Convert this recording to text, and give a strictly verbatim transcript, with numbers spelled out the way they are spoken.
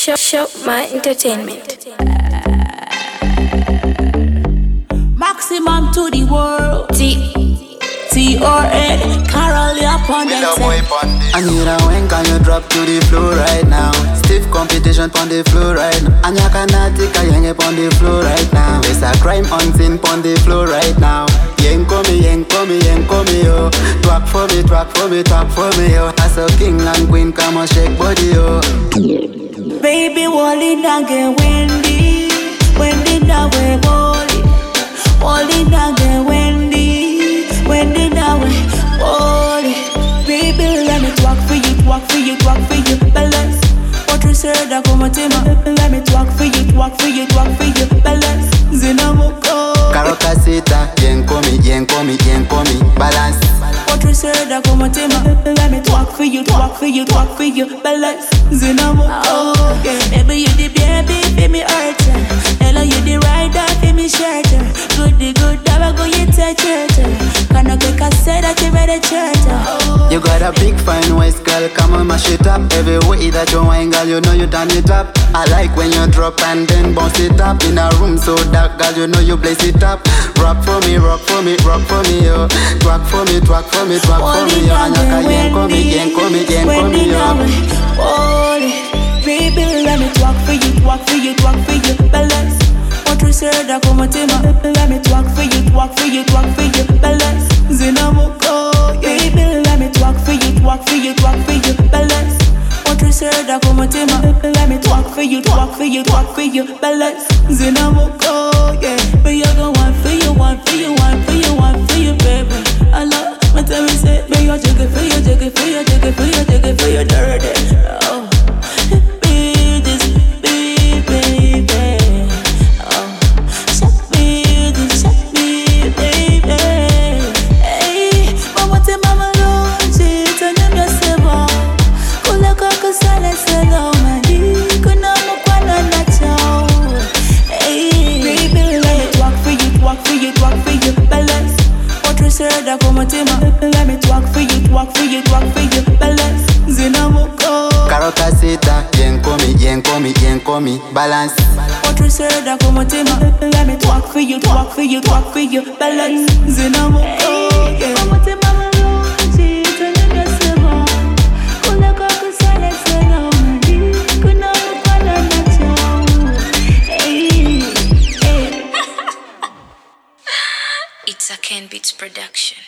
Show, show my entertainment. Maximum to the world. T T R A Carol upon the I need a wank and you drop to the floor right now. Stiff competition on the floor right now. And you cannot take a yang upon the floor right now. There's a crime on scene on the floor right now. Yang come, yang come, yang come, yo. Twerk for me, twerk for me, twerk for me, yo. As a king and queen, come on, shake body, yo. Baby, Wally, nage Wendy. Wendy, nage Wally. Wally, nage Wendy. Wendy, nage Wally. Baby, let me twerk for you, twerk for you, twerk for you. Balance. What you said, I come to me. Let me twerk for you, twerk for you, twerk for you. Balance. Zinamoko. Karokasita, yen komi, yen komi, yen komi. Balance. What you said, I come to me. Let me twerk for you, twerk for you, twerk for you. Balance. Zinamoko. Baby, you the baby, feel me hurt. Hello, you the rider, feel me shelter. Good, the good, never go you touch it. Can I quick, I say that you ready to. You got a big fine waist, girl, come on, mash it up. Every way that you wine, girl, you know you done it up. I like when you drop and then bounce it up. In a room so dark, girl, you know you blaze it up. Rock for me, rock for me, rock for me, yo. Twerk for me, twerk for me, twerk for me, yo. Anyaka, yen komi, yen komi, yen komi, yo. Baby, let me twerk for you, twerk for you, twerk for you. Balance. What you said, I come to me. Let me twerk for you, twerk for you, twerk for you. Balance. Zinamoko. Baby, let me twerk for you, twerk for you, twerk for you. Balance. What you said, I come to me. Let me twerk for you, twerk for you, twerk for you. Balance. Zinamoko. Yeah. But you go one for you, one for you, one for you, one for you, baby. I love my time is it. But you jiggle for you, jiggle for you, jiggle for you, jiggle for you, dirty. Oh. Let me twerk for you, twerk for you, twerk for you. Balance. Zinamoko. Karokasita, yen komi, yen komi, yen komi. Balance. What you said, I come to me. Let me twerk for you, twerk for you, twerk for you. Balance. Zinamoko. It's a Ken Beats production.